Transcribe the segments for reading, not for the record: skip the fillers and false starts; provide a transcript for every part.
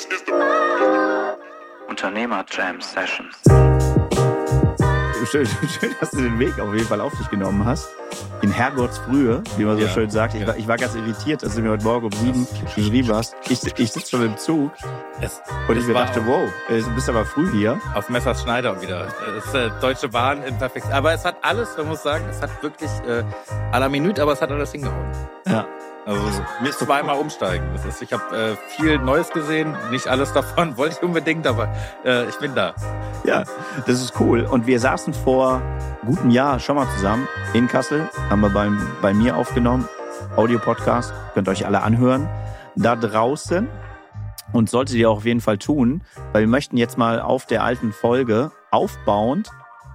Unternehmer Jam Sessions. Schön, dass du den Weg auf jeden Fall auf dich genommen hast. In Herrgottsfrühe, wie man so schön sagt. Ich war ganz irritiert, dass du mir heute Morgen um 7 geschrieben hast. Ich sitze schon im Zug und ich mir dachte, wow, du bist aber früh hier. Auf Messers Schneider wieder. Das ist Deutsche Bahn in perfekt. Aber es hat alles, man muss sagen, es hat wirklich à la Minute, aber es hat alles hingehauen. Ja. Also mir ist zweimal umsteigen. Das ist, ich habe viel Neues gesehen, nicht alles davon wollte ich unbedingt, aber ich bin da. Ja, das ist cool. Und wir saßen vor gutem Jahr schon mal zusammen in Kassel, haben wir bei mir aufgenommen, Audio-Podcast, könnt ihr euch alle anhören, da draußen. Und solltet ihr auch auf jeden Fall tun, weil wir möchten jetzt mal auf der alten Folge aufbauend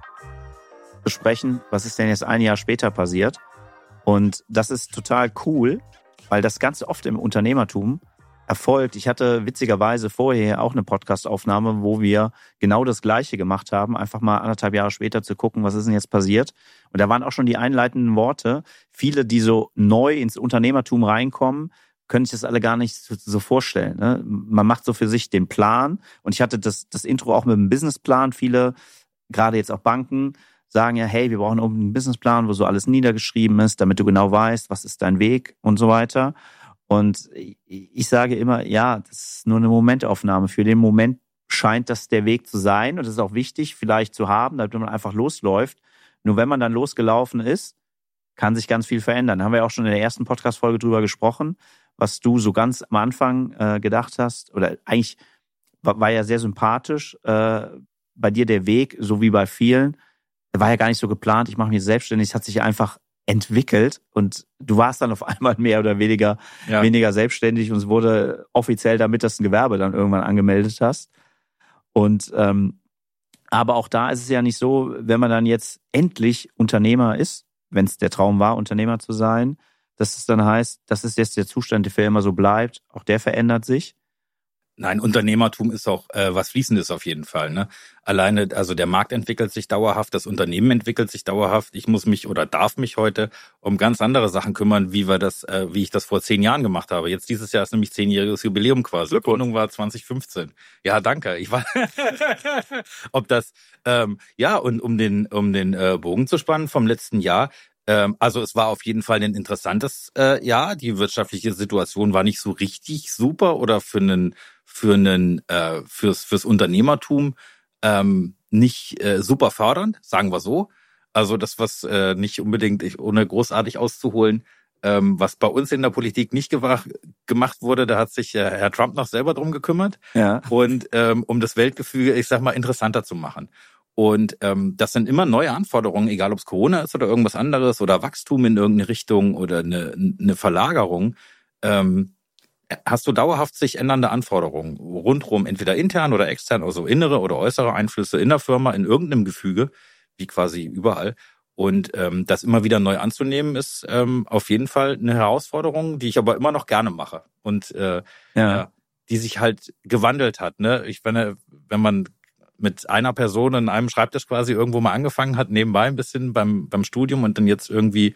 besprechen, was ist denn jetzt ein Jahr später passiert. Und das ist total cool, weil das ganz oft im Unternehmertum erfolgt. Ich hatte witzigerweise vorher auch eine Podcast-Aufnahme, wo wir genau das Gleiche gemacht haben, einfach mal 1,5 Jahre später zu gucken, was ist denn jetzt passiert. Und da waren auch schon die einleitenden Worte. Viele, die so neu ins Unternehmertum reinkommen, können sich das alle gar nicht so vorstellen. Ne? Man macht so für sich den Plan. Und ich hatte das Intro auch mit einem Businessplan. Viele, gerade jetzt auch Banken, sagen ja, hey, wir brauchen einen Businessplan, wo so alles niedergeschrieben ist, damit du genau weißt, was ist dein Weg und so weiter. Und ich sage immer, ja, das ist nur eine Momentaufnahme. Für den Moment scheint das der Weg zu sein. Und das ist auch wichtig, vielleicht zu haben, damit man einfach losläuft. Nur wenn man dann losgelaufen ist, kann sich ganz viel verändern. Da haben wir auch schon in der ersten Podcast-Folge drüber gesprochen, was du so ganz am Anfang gedacht hast. Oder eigentlich war ja sehr sympathisch bei dir der Weg, so wie bei vielen. War ja gar nicht so geplant, ich mache mich selbstständig, es hat sich einfach entwickelt und du warst dann auf einmal mehr oder weniger selbstständig und es wurde offiziell damit, dass du ein Gewerbe dann irgendwann angemeldet hast. Und aber auch da ist es ja nicht so, wenn man dann jetzt endlich Unternehmer ist, wenn es der Traum war, Unternehmer zu sein, dass es dann heißt, das ist jetzt der Zustand, der für immer so bleibt, auch der verändert sich. Nein, Unternehmertum ist auch was Fließendes auf jeden Fall. Ne? Alleine, also der Markt entwickelt sich dauerhaft, das Unternehmen entwickelt sich dauerhaft. Ich muss mich oder darf mich heute um ganz andere Sachen kümmern, wie ich das vor 10 Jahren gemacht habe. Jetzt dieses Jahr ist nämlich 10-jähriges Jubiläum quasi. Die Gründung war 2015. Ja, danke. Ich war ob das und um den Bogen zu spannen vom letzten Jahr. Also es war auf jeden Fall ein interessantes Jahr. Die wirtschaftliche Situation war nicht so richtig super oder fürs Unternehmertum nicht super fördernd, sagen wir so. Also das, was nicht unbedingt, ohne großartig auszuholen, was bei uns in der Politik nicht gemacht wurde, da hat sich Herr Trump noch selber drum gekümmert. Ja. Und um das Weltgefüge, ich sag mal, interessanter zu machen. Und das sind immer neue Anforderungen, egal ob es Corona ist oder irgendwas anderes oder Wachstum in irgendeine Richtung oder eine Verlagerung. Hast du dauerhaft sich ändernde Anforderungen rundherum, entweder intern oder extern, also innere oder äußere Einflüsse in der Firma, in irgendeinem Gefüge, wie quasi überall. Und das immer wieder neu anzunehmen, ist auf jeden Fall eine Herausforderung, die ich aber immer noch gerne mache. Und die sich halt gewandelt hat. Ne? Wenn man mit einer Person in einem Schreibtisch quasi irgendwo mal angefangen hat, nebenbei ein bisschen beim Studium und dann jetzt irgendwie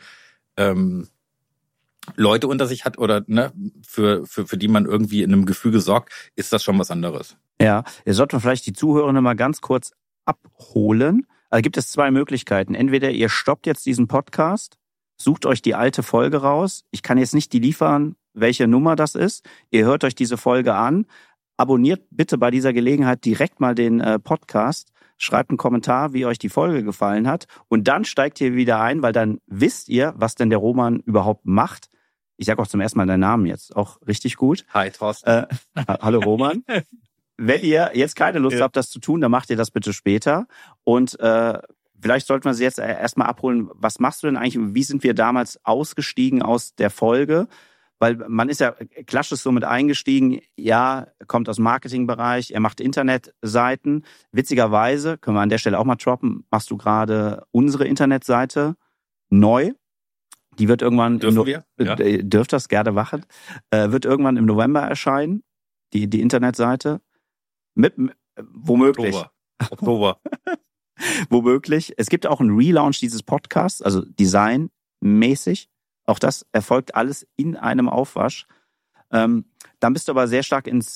Leute unter sich hat oder für die man irgendwie in einem Gefüge sorgt, ist das schon was anderes. Ja, ihr solltet vielleicht die Zuhörer mal ganz kurz abholen. Also gibt es 2 Möglichkeiten. Entweder ihr stoppt jetzt diesen Podcast, sucht euch die alte Folge raus. Ich kann jetzt nicht die liefern, welche Nummer das ist. Ihr hört euch diese Folge an. Abonniert bitte bei dieser Gelegenheit direkt mal den Podcast, schreibt einen Kommentar, wie euch die Folge gefallen hat und dann steigt ihr wieder ein, weil dann wisst ihr, was denn der Roman überhaupt macht. Ich sage auch zum ersten Mal deinen Namen jetzt, auch richtig gut. Hi, Thorsten. Hallo Roman. Wenn ihr jetzt keine Lust habt, das zu tun, dann macht ihr das bitte später. Und vielleicht sollten wir sie jetzt erstmal abholen. Was machst du denn eigentlich? Wie sind wir damals ausgestiegen aus der Folge? Weil man ist ja klassisch so mit eingestiegen, ja, kommt aus dem Marketingbereich, er macht Internetseiten. Witzigerweise, können wir an der Stelle auch mal droppen, machst du gerade unsere Internetseite neu. Die wird irgendwann... Dürft das, Gerde Wachet. Wird irgendwann im November erscheinen, die Internetseite. Womöglich. Oktober. Womöglich. Es gibt auch einen Relaunch dieses Podcasts, also designmäßig. Auch das erfolgt alles in einem Aufwasch. Dann bist du aber sehr stark ins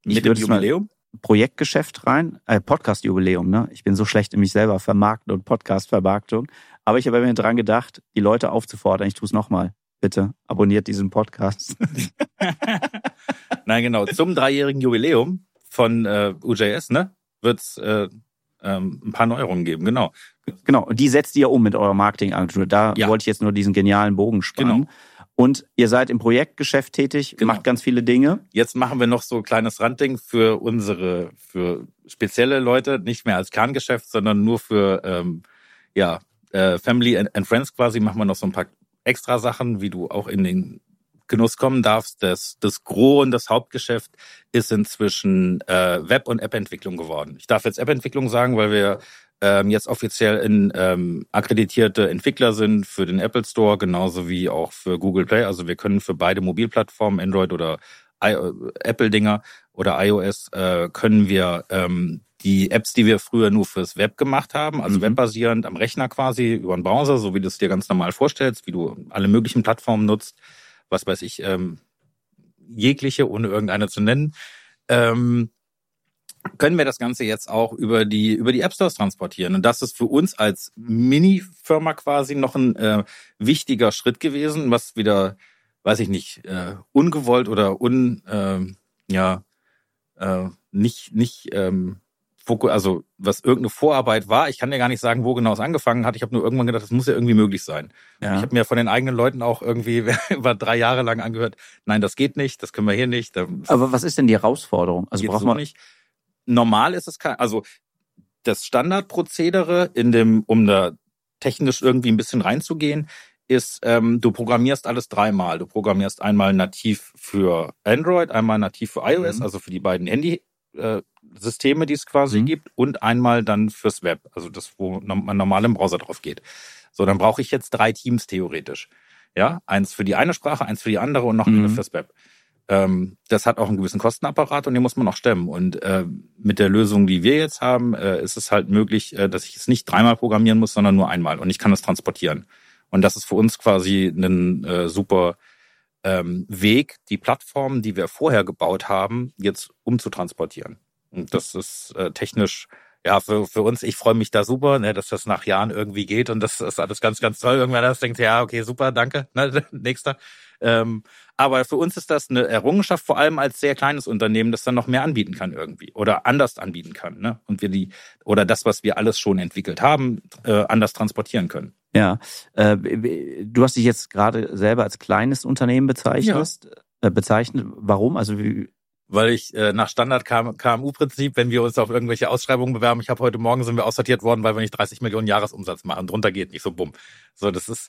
Mit dem Jubiläum? Projektgeschäft rein, Podcast-Jubiläum, ne? Ich bin so schlecht in mich selber vermarkten und Podcast-Vermarktung. Aber ich habe mir dran gedacht, die Leute aufzufordern. Ich tue es nochmal. Bitte abonniert diesen Podcast. Nein, genau. Zum 3-jährigen Jubiläum von UJS, ne? Wird's ein paar Neuerungen geben, genau. Genau, und die setzt ihr um mit eurer Marketingagentur. Da wollte ich jetzt nur diesen genialen Bogen spannen. Genau. Und ihr seid im Projektgeschäft tätig, macht ganz viele Dinge. Jetzt machen wir noch so ein kleines Randding für spezielle Leute, nicht mehr als Kerngeschäft, sondern nur für Family and Friends quasi, machen wir noch so ein paar extra Sachen, wie du auch in den Genuss kommen darfst. Das Gros und das Hauptgeschäft ist inzwischen Web- und App-Entwicklung geworden. Ich darf jetzt App-Entwicklung sagen, weil wir jetzt offiziell akkreditierte Entwickler sind für den Apple Store, genauso wie auch für Google Play. Also wir können für beide Mobilplattformen, Android oder Apple-Dinger oder iOS, können wir die Apps, die wir früher nur fürs Web gemacht haben, also webbasierend am Rechner quasi über einen Browser, so wie du es dir ganz normal vorstellst, wie du alle möglichen Plattformen nutzt, was weiß ich, jegliche, ohne irgendeine zu nennen, können wir das Ganze jetzt auch über die App Stores transportieren. Und das ist für uns als Mini-Firma quasi noch ein wichtiger Schritt gewesen, was wieder, weiß ich nicht, ungewollt oder also was irgendeine Vorarbeit war. Ich kann dir gar nicht sagen, wo genau es angefangen hat. Ich habe nur irgendwann gedacht, das muss ja irgendwie möglich sein. Ja. Ich habe mir von den eigenen Leuten auch irgendwie über 3 Jahre lang angehört, nein, das geht nicht, das können wir hier nicht. Aber was ist denn die Herausforderung? Also braucht man nicht. Normal ist es also das Standardprozedere um da technisch irgendwie ein bisschen reinzugehen, ist, du programmierst alles 3-mal. Du programmierst einmal nativ für Android, einmal nativ für iOS, also für die beiden Handy-Systeme, die es quasi gibt, und einmal dann fürs Web, also das, wo man normal im Browser drauf geht. So, dann brauche ich jetzt 3 Teams theoretisch. Ja, eins für die eine Sprache, eins für die andere und noch eine fürs Web. Das hat auch einen gewissen Kostenapparat und den muss man auch stemmen. Und mit der Lösung, die wir jetzt haben, ist es halt möglich, dass ich es nicht 3-mal programmieren muss, sondern nur einmal. Und ich kann es transportieren. Und das ist für uns quasi ein super Weg, die Plattformen, die wir vorher gebaut haben, jetzt umzutransportieren. Und das ist technisch, ja, für uns, ich freue mich da super, ne, dass das nach Jahren irgendwie geht und das ist alles ganz, ganz toll. Irgendwann das denkt, ja, okay, super, danke, ne, nächster. Aber für uns ist das eine Errungenschaft, vor allem als sehr kleines Unternehmen, das dann noch mehr anbieten kann irgendwie oder anders anbieten kann, ne? Und wir oder das, was wir alles schon entwickelt haben, anders transportieren können. Ja, du hast dich jetzt gerade selber als kleines Unternehmen bezeichnet. Warum? Also weil ich nach Standard KMU-Prinzip, wenn wir uns auf irgendwelche Ausschreibungen bewerben, sind wir aussortiert worden, weil wir nicht 30 Millionen Jahresumsatz machen. Drunter geht nicht, so bumm. So, das ist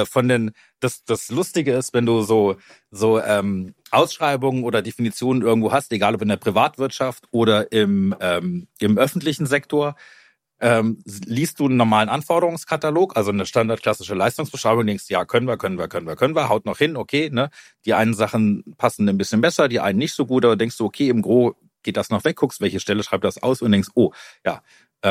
das Lustige ist, wenn du so Ausschreibungen oder Definitionen irgendwo hast, egal ob in der Privatwirtschaft oder im öffentlichen Sektor, liest du einen normalen Anforderungskatalog, also eine standardklassische Leistungsbeschreibung, denkst, ja, können wir, haut noch hin, okay, ne? Die einen Sachen passen ein bisschen besser, die einen nicht so gut, aber denkst du, okay, im Gro geht das noch weg, guckst, welche Stelle schreibt das aus und denkst, oh, ja,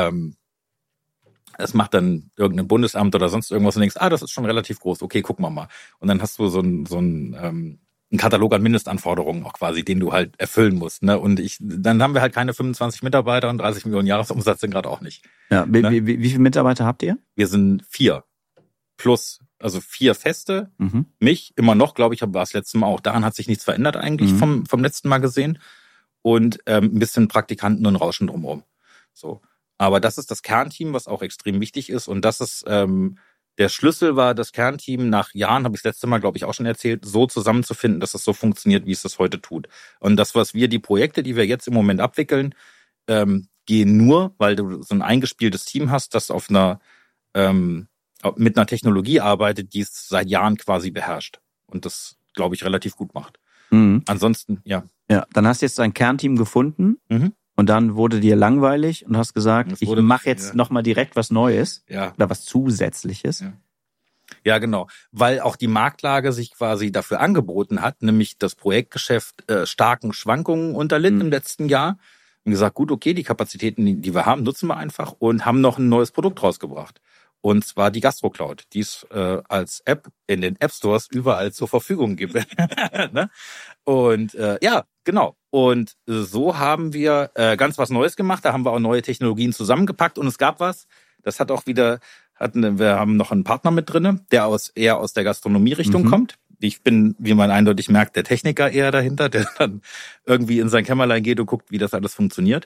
es macht dann irgendein Bundesamt oder sonst irgendwas und denkst, das ist schon relativ groß, okay, gucken wir mal. Und dann hast du so einen Katalog an Mindestanforderungen auch quasi, den du halt erfüllen musst, ne? Und dann haben wir halt keine 25 Mitarbeiter und 30 Millionen Jahresumsatz sind gerade auch nicht. Ja, wie viele Mitarbeiter habt ihr? Wir sind 4 plus, also 4 Feste. Mich immer noch, glaube ich, war das letzte Mal auch. Daran hat sich nichts verändert eigentlich vom letzten Mal gesehen. Und ein bisschen Praktikanten und Rauschen drumherum. So, aber das ist das Kernteam, was auch extrem wichtig ist. Und das ist der Schlüssel war, das Kernteam nach Jahren, habe ich das letzte Mal, glaube ich, auch schon erzählt, so zusammenzufinden, dass es so funktioniert, wie es das heute tut. Und das, die Projekte, die wir jetzt im Moment abwickeln, gehen nur, weil du so ein eingespieltes Team hast, das mit einer Technologie arbeitet, die es seit Jahren quasi beherrscht. Und das, glaube ich, relativ gut macht. Ansonsten, ja. Ja, dann hast du jetzt dein Kernteam gefunden. Und dann wurde dir langweilig und hast gesagt, ich mache jetzt nochmal direkt was Neues oder was Zusätzliches. Ja, genau. Weil auch die Marktlage sich quasi dafür angeboten hat, nämlich das Projektgeschäft starken Schwankungen unterlitt im letzten Jahr. Und gesagt, gut, okay, die Kapazitäten, die wir haben, nutzen wir einfach und haben noch ein neues Produkt rausgebracht. Und zwar die GastroCloud, die es als App in den App Stores überall zur Verfügung gibt. Ne? Und ja, genau. Und so haben wir ganz was Neues gemacht. Da haben wir auch neue Technologien zusammengepackt. Und es gab was, das hat auch wieder, wir haben noch einen Partner mit drinne, der eher aus der Gastronomie-Richtung kommt. Ich bin, wie man eindeutig merkt, der Techniker eher dahinter, der dann irgendwie in sein Kämmerlein geht und guckt, wie das alles funktioniert.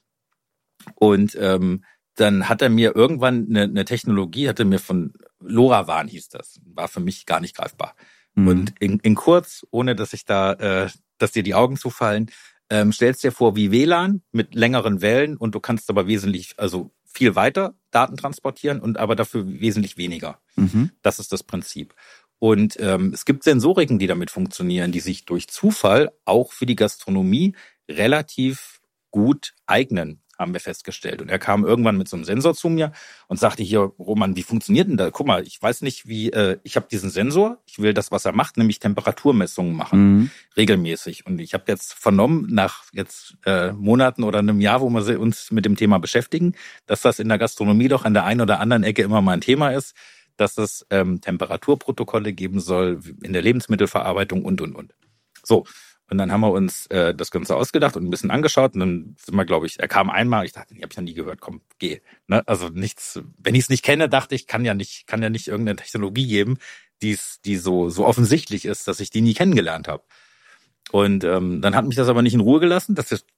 Und dann hat er mir irgendwann eine Technologie, hatte mir von LoRaWAN hieß das, war für mich gar nicht greifbar. Und in kurz, ohne dass ich da, dass dir die Augen zufallen, stellst dir vor wie WLAN mit längeren Wellen und du kannst aber wesentlich, also viel weiter Daten transportieren und aber dafür wesentlich weniger. Das ist das Prinzip. Und es gibt Sensoriken, die damit funktionieren, die sich durch Zufall auch für die Gastronomie relativ gut eignen, haben wir festgestellt. Und er kam irgendwann mit so einem Sensor zu mir und sagte, hier, Roman, wie funktioniert denn da? Guck mal, ich weiß nicht, ich habe diesen Sensor, ich will das, was er macht, nämlich Temperaturmessungen machen, regelmäßig. Und ich habe jetzt vernommen, nach jetzt Monaten oder einem Jahr, wo wir uns mit dem Thema beschäftigen, dass das in der Gastronomie doch an der einen oder anderen Ecke immer mal ein Thema ist, dass es Temperaturprotokolle geben soll in der Lebensmittelverarbeitung und. So. Und dann haben wir uns das Ganze ausgedacht und ein bisschen angeschaut. Und dann sind wir, glaube ich, er kam einmal, ich dachte, die habe ich noch nie gehört, komm, geh. Ne? Also nichts, wenn ich es nicht kenne, dachte ich, kann ja nicht irgendeine Technologie geben, die so offensichtlich ist, dass ich die nie kennengelernt habe. Und dann hat mich das aber nicht in Ruhe gelassen.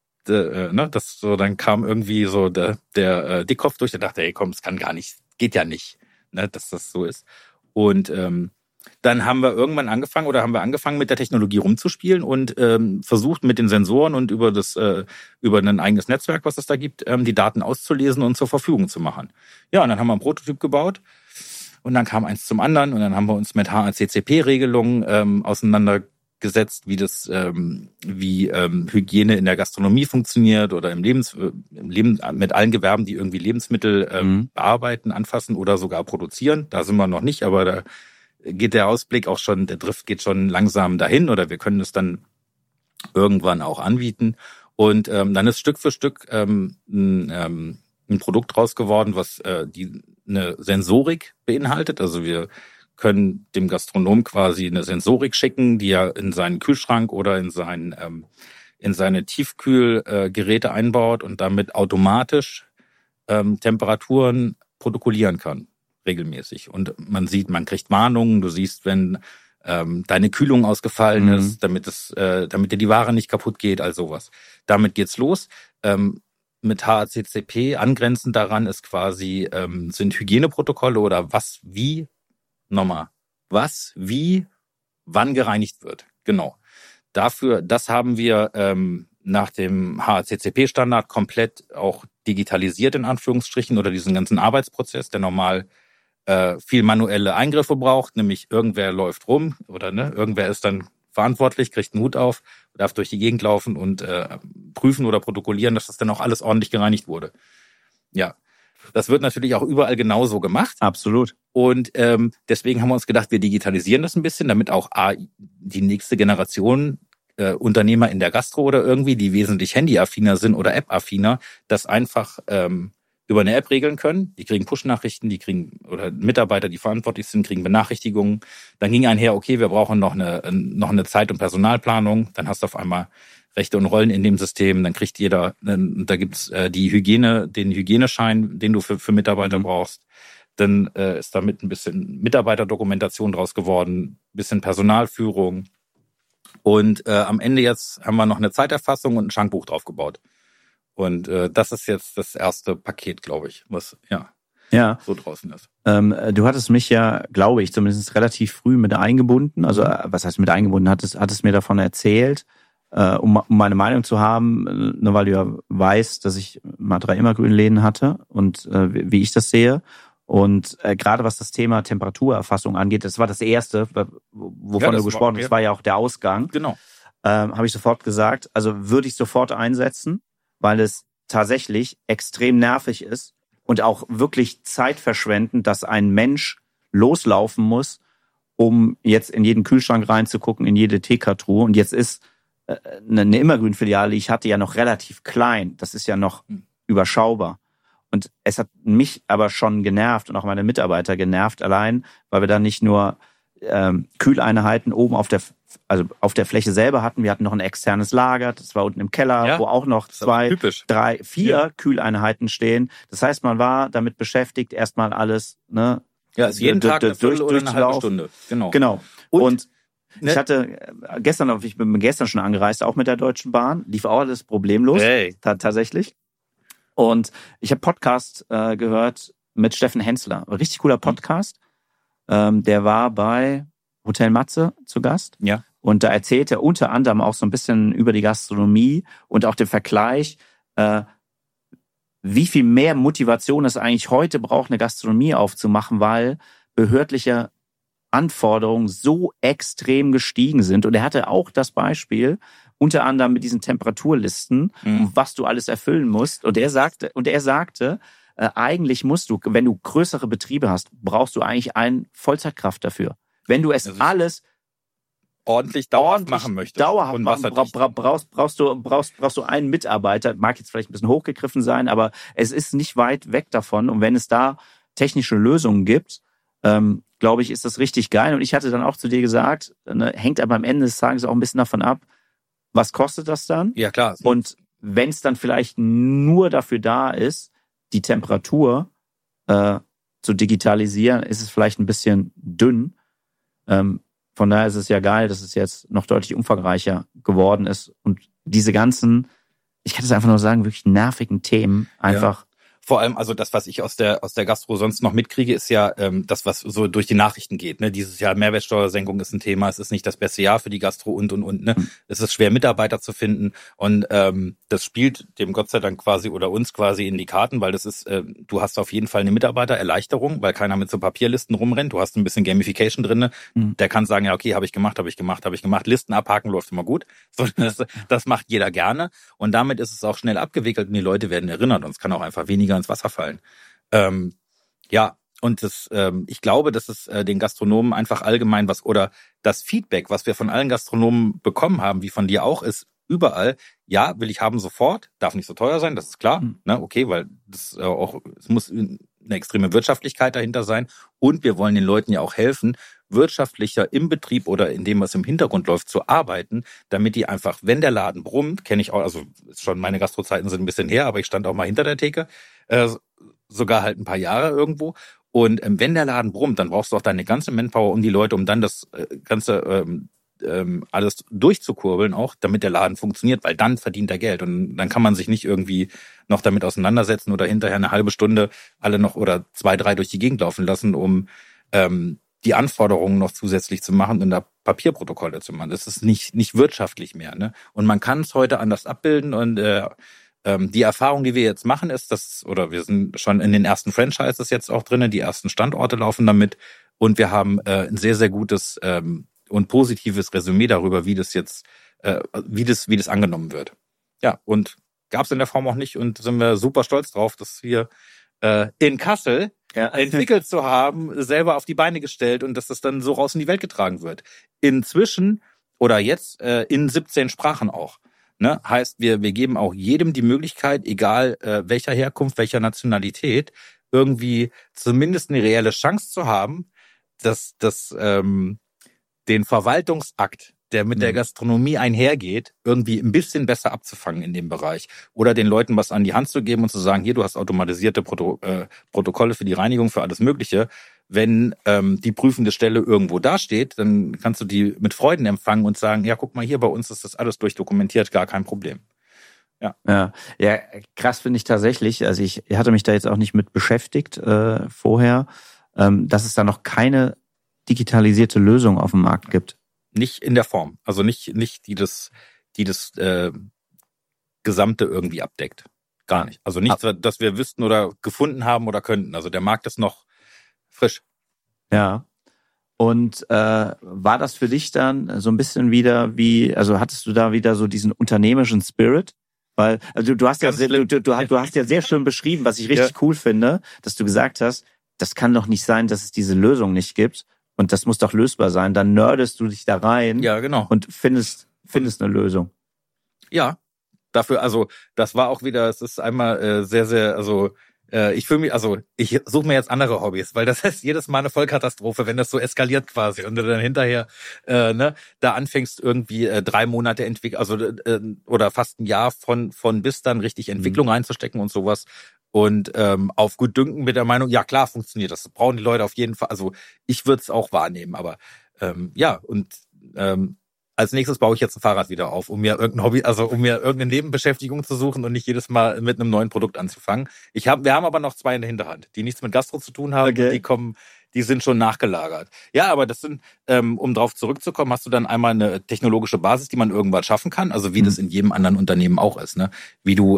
Dann kam irgendwie so der Dickkopf durch, der dachte, ey komm, es kann gar nicht, geht ja nicht, ne, dass das so ist. Und dann haben wir irgendwann angefangen mit der Technologie rumzuspielen und versucht mit den Sensoren und über ein eigenes Netzwerk, was es da gibt, die Daten auszulesen und zur Verfügung zu machen. Ja, und dann haben wir einen Prototyp gebaut und dann kam eins zum anderen und dann haben wir uns mit HACCP-Regelungen auseinandergesetzt, wie Hygiene in der Gastronomie funktioniert oder im Leben mit allen Gewerben, die irgendwie Lebensmittel bearbeiten, anfassen oder sogar produzieren. Da sind wir noch nicht, aber da geht der Ausblick auch schon, der Drift geht schon langsam dahin oder wir können es dann irgendwann auch anbieten. Und dann ist Stück für Stück ein Produkt raus geworden, was eine Sensorik beinhaltet. Also wir können dem Gastronom quasi eine Sensorik schicken, die er in seinen Kühlschrank oder in seine Tiefkühlgeräte einbaut und damit automatisch Temperaturen protokollieren kann. Regelmäßig. Und man kriegt Warnungen, du siehst, wenn deine Kühlung ausgefallen ist, damit dir die Ware nicht kaputt geht, all sowas. Damit geht's los. Mit HACCP angrenzend daran ist quasi, sind Hygieneprotokolle oder wann gereinigt wird. Genau. Das haben wir nach dem HACCP-Standard komplett auch digitalisiert, in Anführungsstrichen, oder diesen ganzen Arbeitsprozess, der normal viel manuelle Eingriffe braucht, nämlich irgendwer läuft rum oder irgendwer ist dann verantwortlich, kriegt einen Hut auf, darf durch die Gegend laufen und prüfen oder protokollieren, dass das dann auch alles ordentlich gereinigt wurde. Ja, das wird natürlich auch überall genauso gemacht. Absolut. Und deswegen haben wir uns gedacht, wir digitalisieren das ein bisschen, damit auch die nächste Generation Unternehmer in der Gastro oder irgendwie, die wesentlich handyaffiner sind oder App-affiner, das einfach über eine App regeln können. Die kriegen Push-Nachrichten, oder Mitarbeiter, die verantwortlich sind, kriegen Benachrichtigungen. Dann ging einher, okay, wir brauchen noch eine Zeit- und Personalplanung. Dann hast du auf einmal Rechte und Rollen in dem System. Dann kriegt jeder, da gibt's den Hygieneschein, den du für Mitarbeiter brauchst. Dann ist damit ein bisschen Mitarbeiterdokumentation draus geworden, ein bisschen Personalführung. Und am Ende jetzt haben wir noch eine Zeiterfassung und ein Schankbuch draufgebaut. Und das ist jetzt das erste Paket, glaube ich, was so draußen ist. Du hattest mich ja, glaube ich, zumindest relativ früh mit eingebunden. Also was heißt mit eingebunden? Hattest mir davon erzählt, um meine Meinung zu haben, nur weil du ja weißt, dass ich mal 3 Immergrünläden hatte und wie ich das sehe. Und gerade was das Thema Temperaturerfassung angeht, das war das Erste, wovon du gesprochen hast, das war ja auch der Ausgang. Genau. Habe ich sofort gesagt, also würde ich sofort einsetzen, weil es tatsächlich extrem nervig ist und auch wirklich zeitverschwendend, dass ein Mensch loslaufen muss, um jetzt in jeden Kühlschrank reinzugucken, in jede TK-Truhe. Und jetzt ist eine Immergrün-Filiale, die ich hatte, ja noch relativ klein. Das ist ja noch überschaubar. Und es hat mich aber schon genervt und auch meine Mitarbeiter genervt, allein, weil wir dann nicht nur Kühleinheiten oben auf der also auf der Fläche selber wir hatten noch ein externes Lager, das war unten im Keller, wo auch noch 2, 3, 4 Kühleinheiten stehen. Das heißt, man war damit beschäftigt, erstmal alles, ne? Ja, ist jeden Tag eine Viertel oder eine halbe Stunde. Genau. Und ich bin gestern schon angereist, auch mit der Deutschen Bahn, lief auch alles problemlos, tatsächlich. Und ich habe Podcast gehört mit Steffen Hensler, richtig cooler Podcast. Der war bei Hotel Matze zu Gast. Ja. Und da erzählt er unter anderem auch so ein bisschen über die Gastronomie und auch den Vergleich, wie viel mehr Motivation es eigentlich heute braucht, eine Gastronomie aufzumachen, weil behördliche Anforderungen so extrem gestiegen sind. Und er hatte auch das Beispiel, unter anderem mit diesen Temperaturlisten, was du alles erfüllen musst. Und er sagte, eigentlich musst du, wenn du größere Betriebe hast, brauchst du eigentlich eine Vollzeitkraft dafür. Wenn du es alles ordentlich dauerhaft machen möchtest. Dauerhaft machen, brauchst du einen Mitarbeiter. Mag jetzt vielleicht ein bisschen hochgegriffen sein, aber es ist nicht weit weg davon. Und wenn es da technische Lösungen gibt, glaube ich, ist das richtig geil. Und ich hatte dann auch zu dir gesagt, hängt aber am Ende des Tages auch ein bisschen davon ab, was kostet das dann? Ja, klar. Und wenn es dann vielleicht nur dafür da ist, die Temperatur zu digitalisieren, ist es vielleicht ein bisschen dünn. Von daher ist es ja geil, dass es jetzt noch deutlich umfangreicher geworden ist. Und diese ganzen, ich kann es einfach nur sagen, wirklich nervigen Themen einfach. Vor allem, also das, was ich aus der Gastro sonst noch mitkriege, ist ja das, was so durch die Nachrichten geht. Ne? Dieses Jahr Mehrwertsteuersenkung ist ein Thema. Es ist nicht das beste Jahr für die Gastro und. Ne? Es ist schwer, Mitarbeiter zu finden. Und das spielt dem Gott sei Dank quasi oder uns quasi in die Karten, weil das ist, du hast auf jeden Fall eine Mitarbeitererleichterung, weil keiner mit so Papierlisten rumrennt. Du hast ein bisschen Gamification drin. Der kann sagen, ja, okay, habe ich gemacht. Listen abhaken läuft immer gut. So, das macht jeder gerne. Und damit ist es auch schnell abgewickelt und die Leute werden erinnert. Und es kann auch einfach weniger ins Wasser fallen. Und ich glaube, dass es den Gastronomen einfach allgemein oder das Feedback, was wir von allen Gastronomen bekommen haben, wie von dir auch, ist überall, ja, will ich haben sofort, darf nicht so teuer sein, das ist klar, ne, okay, weil es muss eine extreme Wirtschaftlichkeit dahinter sein und wir wollen den Leuten ja auch helfen, wirtschaftlicher im Betrieb oder in dem, was im Hintergrund läuft, zu arbeiten, damit die einfach, wenn der Laden brummt, kenne ich auch, also schon meine Gastrozeiten sind ein bisschen her, aber ich stand auch mal hinter der Theke, sogar halt ein paar Jahre irgendwo. Und wenn der Laden brummt, dann brauchst du auch deine ganze Manpower um die Leute, um dann das Ganze alles durchzukurbeln auch, damit der Laden funktioniert, weil dann verdient er Geld. Und dann kann man sich nicht irgendwie noch damit auseinandersetzen oder hinterher eine halbe Stunde alle noch oder 2, 3 durch die Gegend laufen lassen, um die Anforderungen noch zusätzlich zu machen und da Papierprotokolle zu machen. Das ist nicht wirtschaftlich mehr. Ne? Und man kann es heute anders abbilden und die Erfahrung, die wir jetzt machen, ist, wir sind schon in den ersten Franchises jetzt auch drin, die ersten Standorte laufen damit und wir haben ein sehr, sehr gutes und positives Resümee darüber, wie das angenommen wird. Ja, und gab es in der Form auch nicht und sind wir super stolz drauf, dass wir in Kassel entwickelt zu haben, selber auf die Beine gestellt und dass das dann so raus in die Welt getragen wird. Inzwischen oder jetzt in 17 Sprachen auch. Ne? Heißt, wir geben auch jedem die Möglichkeit, egal welcher Herkunft, welcher Nationalität, irgendwie zumindest eine reelle Chance zu haben, dass den Verwaltungsakt, der mit der Gastronomie einhergeht, irgendwie ein bisschen besser abzufangen in dem Bereich. Oder den Leuten was an die Hand zu geben und zu sagen, hier, du hast automatisierte Protokolle für die Reinigung, für alles Mögliche. Wenn die prüfende Stelle irgendwo dasteht, dann kannst du die mit Freuden empfangen und sagen, ja, guck mal hier, bei uns ist das alles durchdokumentiert, gar kein Problem. Ja, krass finde ich tatsächlich. Also ich hatte mich da jetzt auch nicht mit beschäftigt vorher, dass es da noch keine digitalisierte Lösung auf dem Markt gibt. Nicht in der Form, also nicht die das Gesamte irgendwie abdeckt. Gar nicht. Also nicht, dass wir wüssten oder gefunden haben oder könnten. Also der Markt ist noch frisch. Ja. Und war das für dich dann so ein bisschen wieder also hattest du da wieder so diesen unternehmerischen Spirit? Weil, also du hast du hast ja sehr schön beschrieben, was ich richtig cool finde, dass du gesagt hast, das kann doch nicht sein, dass es diese Lösung nicht gibt. Und das muss doch lösbar sein. Dann nerdest du dich da rein. Ja, genau. Und findest eine Lösung. Ja, dafür, also das war auch wieder, es ist einmal sehr, sehr, also Ich suche mir jetzt andere Hobbys, weil das ist jedes Mal eine Vollkatastrophe, wenn das so eskaliert quasi und du dann hinterher da anfängst irgendwie 3 Monate oder fast ein Jahr von bis dann richtig Entwicklung reinzustecken und sowas. Und auf gut Dünken mit der Meinung, ja klar, funktioniert das. Brauchen die Leute auf jeden Fall. Also ich würde es auch wahrnehmen, aber als nächstes baue ich jetzt ein Fahrrad wieder auf, um mir irgendeine Nebenbeschäftigung zu suchen und nicht jedes Mal mit einem neuen Produkt anzufangen. Wir haben aber noch 2 in der Hinterhand, die nichts mit Gastro zu tun haben. Okay. Die sind schon nachgelagert. Ja, aber das sind, um drauf zurückzukommen, hast du dann einmal eine technologische Basis, die man irgendwann schaffen kann, also wie das in jedem anderen Unternehmen auch ist, ne? Wie du,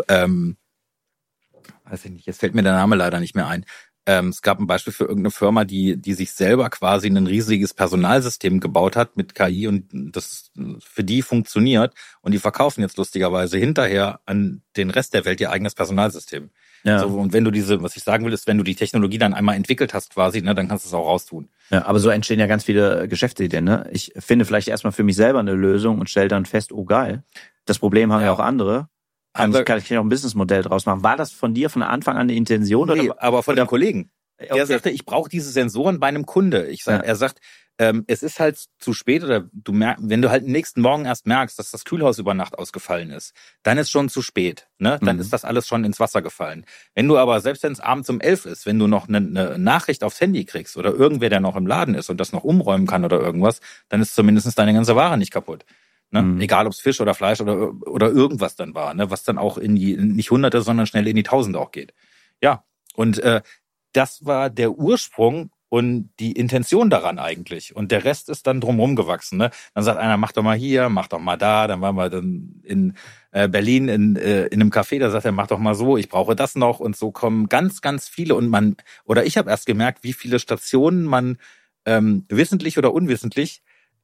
weiß ich nicht, jetzt fällt mir der Name leider nicht mehr ein. Es gab ein Beispiel für irgendeine Firma, die sich selber quasi ein riesiges Personalsystem gebaut hat mit KI und das für die funktioniert und die verkaufen jetzt lustigerweise hinterher an den Rest der Welt ihr eigenes Personalsystem. Ja. So, und wenn du was ich sagen will, ist, wenn du die Technologie dann einmal entwickelt hast quasi, ne, dann kannst du es auch raustun. Ja, aber so entstehen ja ganz viele Geschäftsideen, ne? Ich finde vielleicht erstmal für mich selber eine Lösung und stelle dann fest, oh geil, das Problem haben ja auch andere. Kann ich auch ein Businessmodell draus machen. War das von dir von Anfang an eine Intention? Nee, aber von dem Kollegen. Er sagte, ich brauche diese Sensoren bei einem Kunde. Er sagt, es ist halt zu spät oder wenn du halt den nächsten Morgen erst merkst, dass das Kühlhaus über Nacht ausgefallen ist, dann ist schon zu spät. Ne? Dann ist das alles schon ins Wasser gefallen. Wenn du aber, selbst wenn es abends um 11 ist, wenn du noch eine Nachricht aufs Handy kriegst oder irgendwer, der noch im Laden ist und das noch umräumen kann oder irgendwas, dann ist zumindest deine ganze Ware nicht kaputt. Ne? Egal ob es Fisch oder Fleisch oder irgendwas dann war, ne? Was dann auch in die nicht Hunderte, sondern schnell in die Tausende auch geht. Ja, und das war der Ursprung und die Intention daran eigentlich. Und der Rest ist dann drumherum gewachsen. Ne? Dann sagt einer, mach doch mal hier, mach doch mal da. Dann waren wir dann in Berlin in einem Café, da sagt er, mach doch mal so, ich brauche das noch. Und so kommen ganz, ganz viele. Und ich habe erst gemerkt, wie viele Stationen man wissentlich oder unwissentlich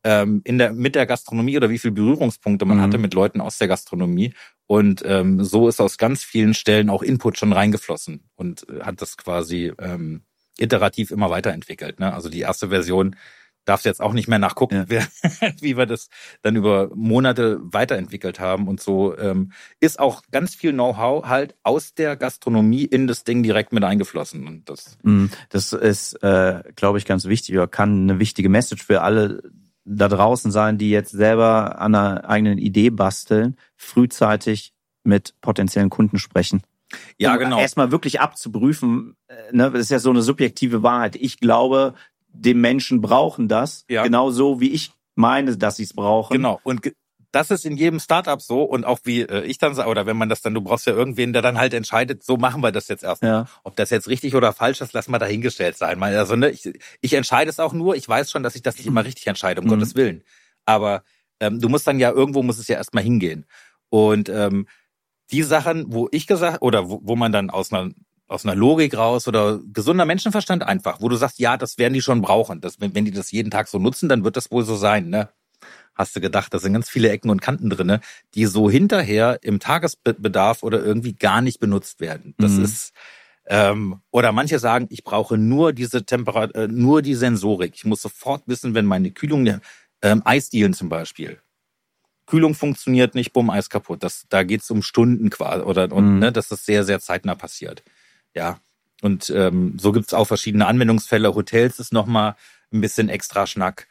mit der Gastronomie oder wie viele Berührungspunkte man hatte mit Leuten aus der Gastronomie. Und so ist aus ganz vielen Stellen auch Input schon reingeflossen und hat das quasi iterativ immer weiterentwickelt. Ne? Also die erste Version darfst jetzt auch nicht mehr nachgucken, wie wir das dann über Monate weiterentwickelt haben. Und so ist auch ganz viel Know-how halt aus der Gastronomie in das Ding direkt mit eingeflossen. Und das ist, glaube ich, ganz wichtig oder kann eine wichtige Message für alle da draußen sein, die jetzt selber an einer eigenen Idee basteln, frühzeitig mit potenziellen Kunden sprechen. Ja, genau. Erstmal wirklich abzuprüfen, ne, das ist ja so eine subjektive Wahrheit. Ich glaube, die Menschen brauchen das, genauso wie ich meine, dass sie es brauchen. Genau, und das ist in jedem Startup so und auch wie ich dann sage, oder wenn man das dann, du brauchst ja irgendwen, der dann halt entscheidet, so machen wir das jetzt erstmal. Ja. Ob das jetzt richtig oder falsch ist, lass mal dahingestellt sein. Also ne, ich entscheide es auch nur, ich weiß schon, dass ich das nicht immer richtig entscheide, um Gottes Willen. Aber du musst dann ja, irgendwo muss es ja erstmal hingehen. Und die Sachen, wo ich gesagt, oder wo man dann aus einer Logik raus oder gesunder Menschenverstand einfach, wo du sagst, ja, das werden die schon brauchen. Wenn die das jeden Tag so nutzen, dann wird das wohl so sein, ne? Hast du gedacht, da sind ganz viele Ecken und Kanten drinne, die so hinterher im Tagesbedarf oder irgendwie gar nicht benutzt werden. Das ist oder manche sagen, ich brauche nur diese Temperatur, nur die Sensorik. Ich muss sofort wissen, wenn meine Kühlung, Eisdielen zum Beispiel. Kühlung funktioniert nicht, bumm, Eis kaputt. Da geht's um Stunden quasi ne, dass das sehr, sehr zeitnah passiert. Ja. Und so gibt's auch verschiedene Anwendungsfälle. Hotels ist nochmal ein bisschen extra Schnack.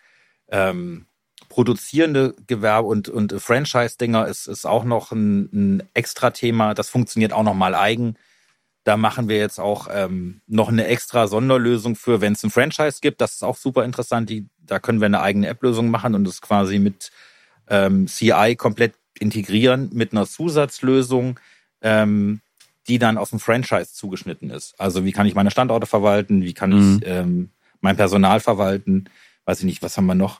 Produzierende Gewerbe und Franchise-Dinger ist auch noch ein extra Thema. Das funktioniert auch nochmal eigen. Da machen wir jetzt auch noch eine extra Sonderlösung für, wenn es ein Franchise gibt. Das ist auch super interessant. Da können wir eine eigene App-Lösung machen und das quasi mit CI komplett integrieren mit einer Zusatzlösung, die dann auf ein Franchise zugeschnitten ist. Also wie kann ich meine Standorte verwalten? Wie kann ich mein Personal verwalten? Weiß ich nicht, was haben wir noch?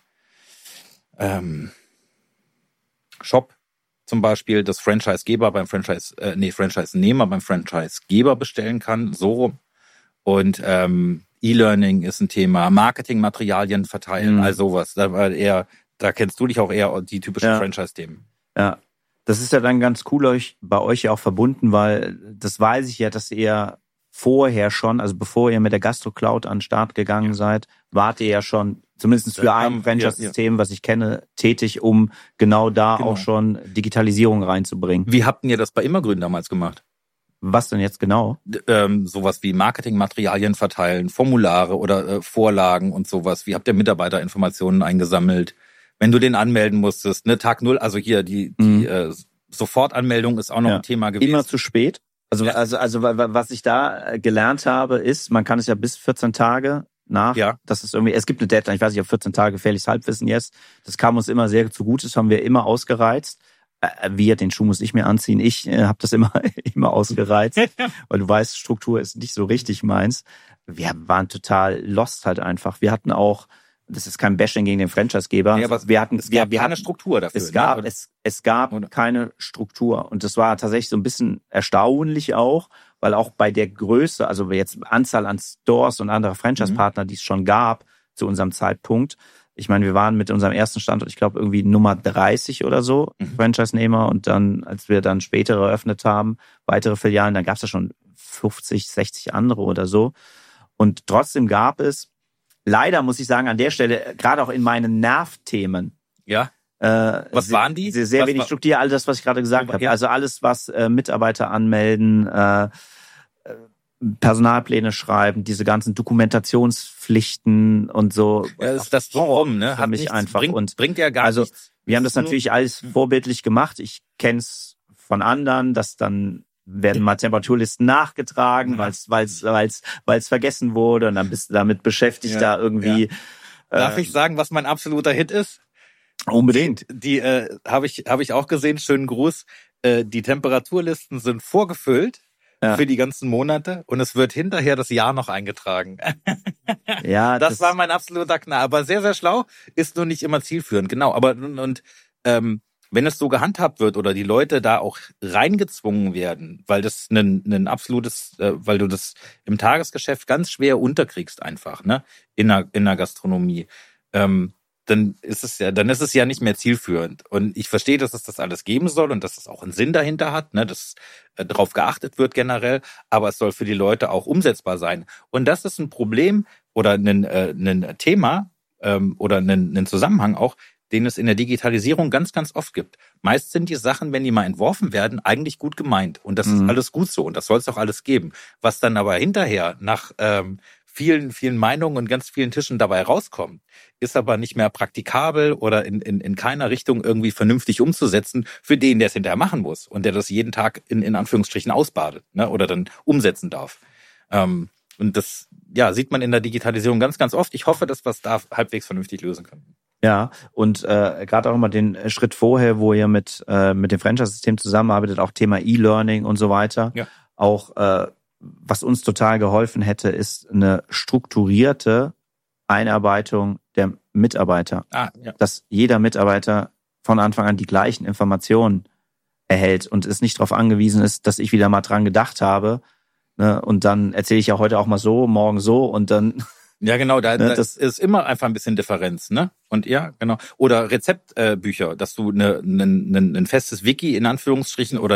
Shop zum Beispiel, das Franchisegeber beim Franchise-Nehmer beim Franchisegeber bestellen kann, so rum. Und E-Learning ist ein Thema, Marketingmaterialien verteilen, all sowas. Da kennst du dich auch eher die typischen Franchise-Themen. Ja, das ist ja dann ganz cool bei euch ja auch verbunden, weil das weiß ich ja, dass ihr vorher schon, also bevor ihr mit der GastroCloud an den Start gegangen seid, wart ihr ja schon zumindest für ein Franchise-System, was ich kenne, tätig, um genau da auch schon Digitalisierung reinzubringen. Wie habt ihr das bei Immergrün damals gemacht? Was denn jetzt genau? Sowas wie Marketingmaterialien verteilen, Formulare oder Vorlagen und sowas. Wie habt ihr Mitarbeiterinformationen eingesammelt? Wenn du den anmelden musstest, ne, Tag 0, also hier die Sofortanmeldung ist auch noch ein Thema gewesen. Immer zu spät. Also was ich da gelernt habe, ist, man kann es ja bis 14 Tage nach, das ist irgendwie, es gibt eine Deadline, ich weiß nicht, ob 14 Tage gefährliches Halbwissen jetzt, das kam uns immer sehr zugute, das haben wir immer ausgereizt. Den Schuh muss ich mir anziehen. Ich habe das immer ausgereizt, weil du weißt, Struktur ist nicht so richtig meins. Wir waren total lost halt einfach. Wir hatten auch, das ist kein Bashing gegen den Franchisegeber. Ja, aber es gab keine Struktur dafür. Es gab keine Struktur. Und das war tatsächlich so ein bisschen erstaunlich auch, weil auch bei der Größe, also jetzt Anzahl an Stores und andere Franchise-Partner, die es schon gab zu unserem Zeitpunkt, ich meine, wir waren mit unserem ersten Standort, ich glaube, irgendwie Nummer 30 oder so, Franchise-Nehmer. Und dann, als wir dann später eröffnet haben, weitere Filialen, dann gab es ja schon 50, 60 andere oder so. Und trotzdem gab es, leider muss ich sagen, an der Stelle, gerade auch in meinen Nervthemen. Ja. Was waren die? Sehr wenig Struktur, all das, was ich gerade gesagt habe. Also alles, was Mitarbeiter anmelden, Personalpläne schreiben, diese ganzen Dokumentationspflichten und so. Ja, ist das Warum, ne? Hat mich einfach bringt ja gar nichts. Wir haben das natürlich alles vorbildlich gemacht. Ich kenn's von anderen, dass dann werden mal Temperaturlisten nachgetragen, weil's vergessen wurde und dann bist du damit beschäftigt, da irgendwie. Darf ich sagen, was mein absoluter Hit ist? Unbedingt. Die habe ich auch gesehen. Schönen Gruß. Die Temperaturlisten sind vorgefüllt. Für die ganzen Monate und es wird hinterher das Jahr noch eingetragen. Ja, das war mein absoluter Knall. Aber sehr, sehr schlau, ist nur nicht immer zielführend. Genau, aber wenn es so gehandhabt wird oder die Leute da auch reingezwungen werden, weil das ein absolutes, weil du das im Tagesgeschäft ganz schwer unterkriegst einfach, ne, in der Gastronomie, dann ist es ja nicht mehr zielführend. Und ich verstehe, dass es das alles geben soll und dass es auch einen Sinn dahinter hat, ne, dass darauf geachtet wird generell, aber es soll für die Leute auch umsetzbar sein. Und das ist ein Problem oder ein Thema oder ein Zusammenhang auch, den es in der Digitalisierung ganz, ganz oft gibt. Meist sind die Sachen, wenn die mal entworfen werden, eigentlich gut gemeint. Und das ist alles gut so und das soll es auch alles geben. Was dann aber hinterher nach vielen, vielen Meinungen und ganz vielen Tischen dabei rauskommt, ist aber nicht mehr praktikabel oder in keiner Richtung irgendwie vernünftig umzusetzen für den, der es hinterher machen muss und der das jeden Tag in Anführungsstrichen ausbadet, ne, oder dann umsetzen darf. Und das sieht man in der Digitalisierung ganz, ganz oft. Ich hoffe, dass wir es da halbwegs vernünftig lösen können. Ja, und gerade auch immer den Schritt vorher, wo ihr mit dem Franchise-System zusammenarbeitet, auch Thema E-Learning und so weiter. Ja. Auch was uns total geholfen hätte, ist eine strukturierte Einarbeitung der Mitarbeiter. Dass jeder Mitarbeiter von Anfang an die gleichen Informationen erhält und es nicht darauf angewiesen ist, dass ich wieder mal dran gedacht habe. Ne? Und dann erzähle ich ja heute auch mal so, morgen so und dann... Ja, genau, da ist immer einfach ein bisschen Differenz, ne? Und ja, genau. Oder Rezeptbücher, dass du ein festes Wiki in Anführungsstrichen oder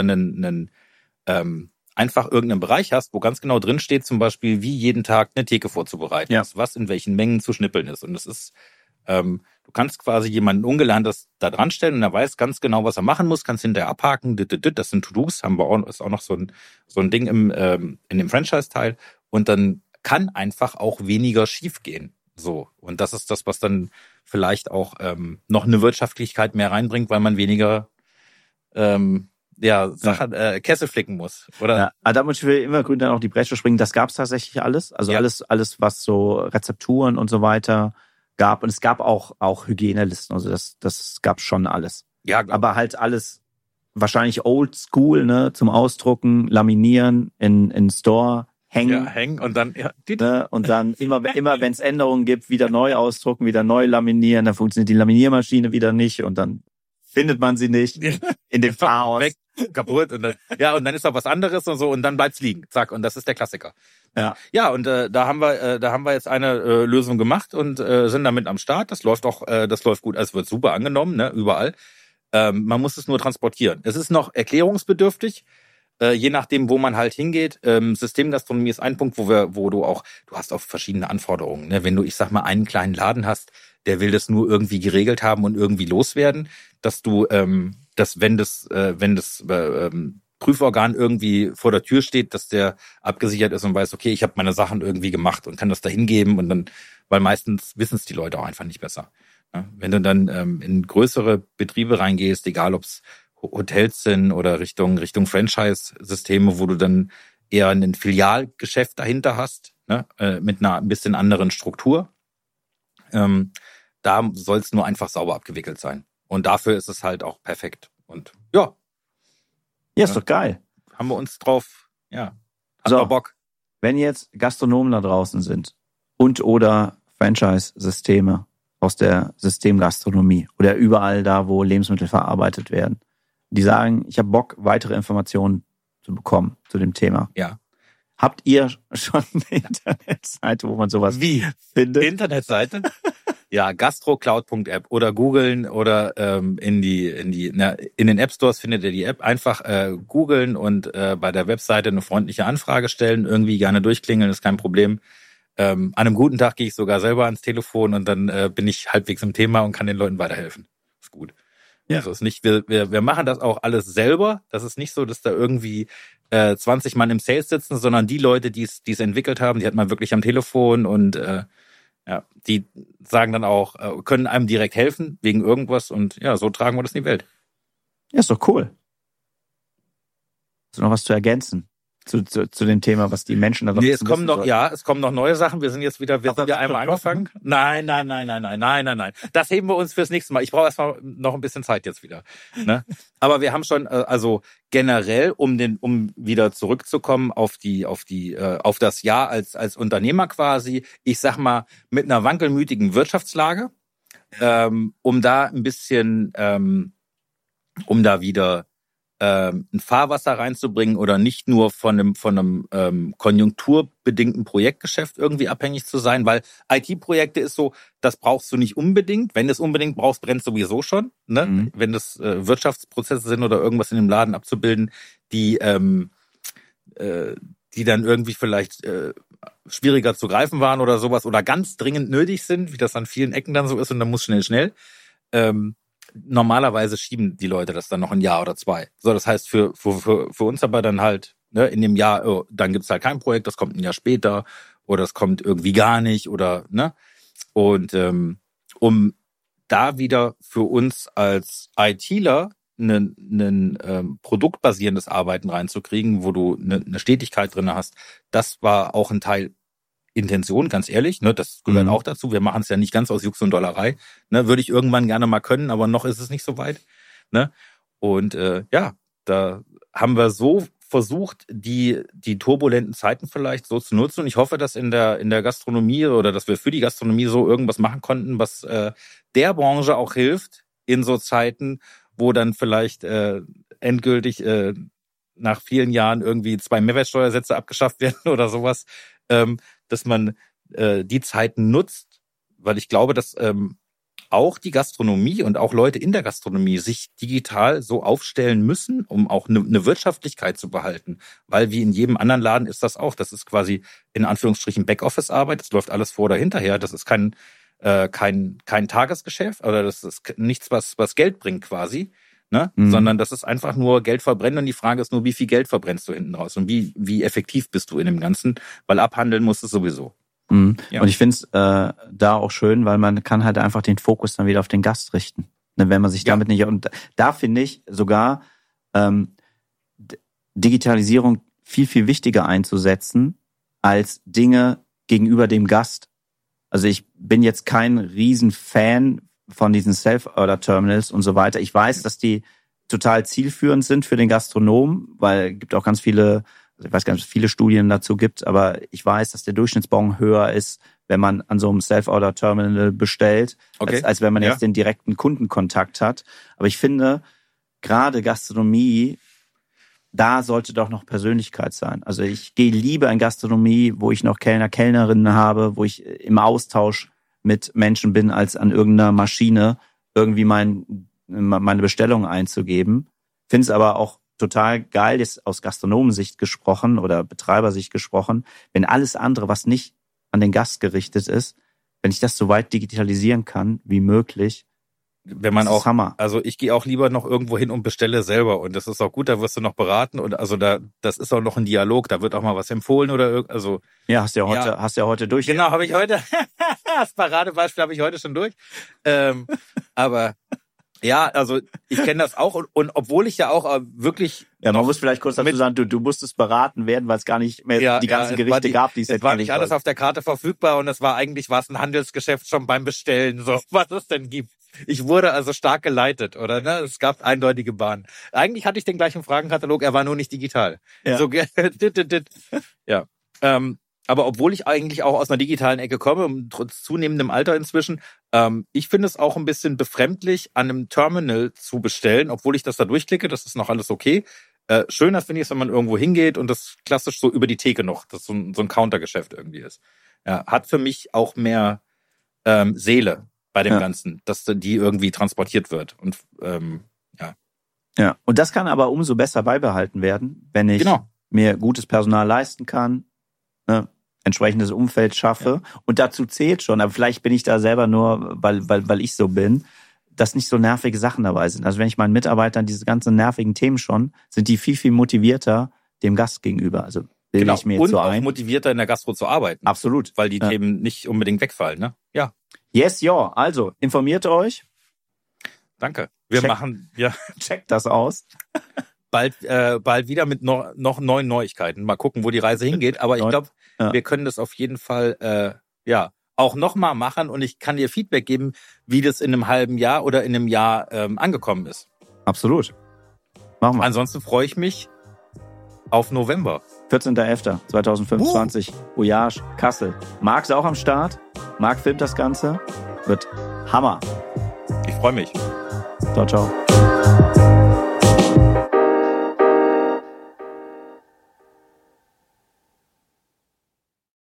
einfach irgendeinen Bereich hast, wo ganz genau drin steht, zum Beispiel, wie jeden Tag eine Theke vorzubereiten ist, was in welchen Mengen zu schnippeln ist. Und das ist, du kannst quasi jemanden Ungelerntes da dran stellen und er weiß ganz genau, was er machen muss, kannst hinterher abhaken, das sind To-Dos, haben wir auch, ist auch noch so ein Ding in dem Franchise-Teil. Und dann kann einfach auch weniger schief gehen. So. Und das ist das, was dann vielleicht auch noch eine Wirtschaftlichkeit mehr reinbringt, weil man weniger Kessel flicken muss, oder? Ja, aber da muss ich immer grün dann auch die Bresche springen. Das gab es tatsächlich alles. Also alles, was so Rezepturen und so weiter gab. Und es gab auch Hygienelisten. Also das gab schon alles. Ja, aber halt alles wahrscheinlich old school, ne, zum Ausdrucken, laminieren in Store. Hängen und dann und dann immer wenn es Änderungen gibt, wieder neu ausdrucken, wieder neu laminieren, dann funktioniert die Laminiermaschine wieder nicht und dann findet man sie nicht in dem Chaos. Weg, kaputt und dann ist noch was anderes und so und dann bleibt's liegen. Zack, und das ist der Klassiker. Ja, und da haben wir jetzt eine Lösung gemacht und sind damit am Start. Das läuft gut, es wird super angenommen, ne, überall. Man muss es nur transportieren. Es ist noch erklärungsbedürftig. Je nachdem, wo man halt hingeht. Systemgastronomie ist ein Punkt, wo du hast auch verschiedene Anforderungen. Ne? Wenn du, ich sag mal, einen kleinen Laden hast, der will das nur irgendwie geregelt haben und irgendwie loswerden, dass du, wenn das Prüforgan irgendwie vor der Tür steht, dass der abgesichert ist und weiß, okay, ich habe meine Sachen irgendwie gemacht und kann das da hingeben und dann, weil meistens wissen es die Leute auch einfach nicht besser. Ja, wenn du dann in größere Betriebe reingehst, egal ob es Hotels sind oder Richtung Franchise-Systeme, wo du dann eher ein Filialgeschäft dahinter hast, ne, mit einer ein bisschen anderen Struktur, da soll es nur einfach sauber abgewickelt sein. Und dafür ist es halt auch perfekt. Und ja. Ja, ist doch geil. Haben wir uns drauf, ja, hat So, mal Bock. wenn jetzt Gastronomen da draußen sind und oder Franchise-Systeme aus der Systemgastronomie oder überall da, wo Lebensmittel verarbeitet werden, die sagen, ich habe Bock, weitere Informationen zu bekommen zu dem Thema. Ja. Habt ihr schon eine Internetseite, wo man sowas findet? Internetseite? Ja, gastrocloud.app oder googeln oder in den App Stores findet ihr die App. Einfach googeln und bei der Webseite eine freundliche Anfrage stellen, irgendwie gerne durchklingeln, ist kein Problem. An einem guten Tag gehe ich sogar selber ans Telefon und dann bin ich halbwegs im Thema und kann den Leuten weiterhelfen. Ist gut. Ja. Also ist nicht, wir machen das auch alles selber. Das ist nicht so, dass da irgendwie 20 Mann im Sales sitzen, sondern die Leute, die es entwickelt haben, die hat man wirklich am Telefon und ja, die sagen dann auch, können einem direkt helfen wegen irgendwas und ja, so tragen wir das in die Welt. Ja, ist doch cool. Hast du noch was zu ergänzen zu dem Thema, was die Menschen da Nee, es kommen noch neue Sachen. Wir sind wieder einmal angefangen. Nein. Das heben wir uns fürs nächste Mal. Ich brauche erstmal noch ein bisschen Zeit jetzt wieder. Ne? Aber wir haben schon, also generell, um wieder zurückzukommen auf das Jahr als Unternehmer quasi, ich sag mal, mit einer wankelmütigen Wirtschaftslage, um da ein bisschen, um da wieder ein Fahrwasser reinzubringen oder nicht nur von einem konjunkturbedingten Projektgeschäft irgendwie abhängig zu sein, weil IT-Projekte ist so, das brauchst du nicht unbedingt. Wenn du es unbedingt brauchst, brennt sowieso schon. Ne? Mhm. Wenn das Wirtschaftsprozesse sind oder irgendwas in dem Laden abzubilden, die dann irgendwie vielleicht schwieriger zu greifen waren oder sowas oder ganz dringend nötig sind, wie das an vielen Ecken dann so ist und dann muss schnell. Normalerweise schieben die Leute das dann noch ein Jahr oder zwei. So, das heißt für uns aber dann halt, ne, in dem Jahr, dann gibt's halt kein Projekt, das kommt ein Jahr später oder es kommt irgendwie gar nicht oder, ne? Und um da wieder für uns als ITler ein produktbasierendes Arbeiten reinzukriegen, wo du eine Stetigkeit drin hast, das war auch ein Teil Intention, ganz ehrlich, ne, das gehört auch dazu. Wir machen es ja nicht ganz aus Jux und Dollerei. Ne, würde ich irgendwann gerne mal können, aber noch ist es nicht so weit. Ne? Und ja, da haben wir so versucht, die turbulenten Zeiten vielleicht so zu nutzen. Und ich hoffe, dass in der Gastronomie oder dass wir für die Gastronomie so irgendwas machen konnten, was der Branche auch hilft in so Zeiten, wo dann vielleicht endgültig nach vielen Jahren irgendwie 2 Mehrwertsteuersätze abgeschafft werden oder sowas. Dass man die Zeiten nutzt, weil ich glaube, dass auch die Gastronomie und auch Leute in der Gastronomie sich digital so aufstellen müssen, um auch eine Wirtschaftlichkeit zu behalten. Weil wie in jedem anderen Laden ist das auch. Das ist quasi in Anführungsstrichen Backoffice-Arbeit. Das läuft alles vor oder hinterher. Das ist kein Tagesgeschäft oder das ist nichts, was Geld bringt quasi. Ne? Sondern das ist einfach nur Geld verbrennen und die Frage ist nur, wie viel Geld verbrennst du hinten raus und wie effektiv bist du in dem Ganzen, weil abhandeln musst du sowieso. Ja. Und ich finde es da auch schön, weil man kann halt einfach den Fokus dann wieder auf den Gast richten, ne, wenn man sich damit nicht, und da finde ich sogar Digitalisierung viel, viel wichtiger einzusetzen als Dinge gegenüber dem Gast. Also ich bin jetzt kein Riesenfan von diesen Self-Order-Terminals und so weiter. Ich weiß, dass die total zielführend sind für den Gastronomen, weil es gibt auch ganz viele, also ich weiß gar nicht, ob es viele Studien dazu gibt, aber ich weiß, dass der Durchschnittsbon höher ist, wenn man an so einem Self-Order-Terminal bestellt, als wenn man jetzt den direkten Kundenkontakt hat. Aber ich finde, gerade Gastronomie, da sollte doch noch Persönlichkeit sein. Also ich gehe lieber in Gastronomie, wo ich noch Kellner, Kellnerinnen habe, wo ich im Austausch mit Menschen bin, als an irgendeiner Maschine irgendwie meine Bestellung einzugeben. Finde es aber auch total geil, jetzt aus Gastronomensicht gesprochen oder Betreibersicht gesprochen, wenn alles andere, was nicht an den Gast gerichtet ist, wenn ich das so weit digitalisieren kann wie möglich, wenn man Das ist auch, Hammer. also ich gehe auch lieber noch irgendwo hin und bestelle selber und das ist auch gut, da wirst du noch beraten und also das ist auch noch ein Dialog, da wird auch mal was empfohlen oder also. Ja, hast ja heute durch. Genau, habe ich heute, das Paradebeispiel habe ich heute schon durch, aber ja, also ich kenne das auch und obwohl ich ja auch wirklich... Ja, man muss vielleicht kurz dazu sagen, du musstest beraten werden, weil es gar nicht mehr die ganzen Gerichte gab, die es war nicht alles auf der Karte verfügbar und eigentlich war es ein Handelsgeschäft schon beim Bestellen, so was es denn gibt. Ich wurde also stark geleitet, oder? Ne? Es gab eindeutige Bahnen. Eigentlich hatte ich den gleichen Fragenkatalog, er war nur nicht digital. Ja. So, ja. Aber obwohl ich eigentlich auch aus einer digitalen Ecke komme, trotz zunehmendem Alter inzwischen, ich finde es auch ein bisschen befremdlich, an einem Terminal zu bestellen, obwohl ich das da durchklicke, das ist noch alles okay. Schöner finde ich es, wenn man irgendwo hingeht und das klassisch so über die Theke noch, dass so ein Countergeschäft irgendwie ist. Ja, hat für mich auch mehr Seele bei dem Ganzen, dass die irgendwie transportiert wird. Und Ja, und das kann aber umso besser beibehalten werden, wenn ich mir gutes Personal leisten kann, ne, entsprechendes Umfeld schaffe. Ja. Und dazu zählt schon, aber vielleicht bin ich da selber nur, weil ich so bin, dass nicht so nervige Sachen dabei sind. Also wenn ich meinen Mitarbeitern diese ganzen nervigen Themen schon, sind die viel, viel motivierter dem Gast gegenüber. Also bilde ich mir jetzt so ein. Und auch motivierter in der Gastro zu arbeiten. Absolut. Weil die Themen nicht unbedingt wegfallen, ne? Ja. Yes, ja. Also, informiert euch. Danke. Checkt das aus. Bald wieder mit noch neuen Neuigkeiten. Mal gucken, wo die Reise hingeht. Aber ich glaube, wir können das auf jeden Fall auch nochmal machen und ich kann dir Feedback geben, wie das in einem halben Jahr oder in einem Jahr angekommen ist. Absolut. Machen wir. Ansonsten freue ich mich auf November. 14.11.2025. Voyage Kassel. Marc ist auch am Start. Marc filmt das Ganze. Wird Hammer. Ich freue mich. Ciao, ciao.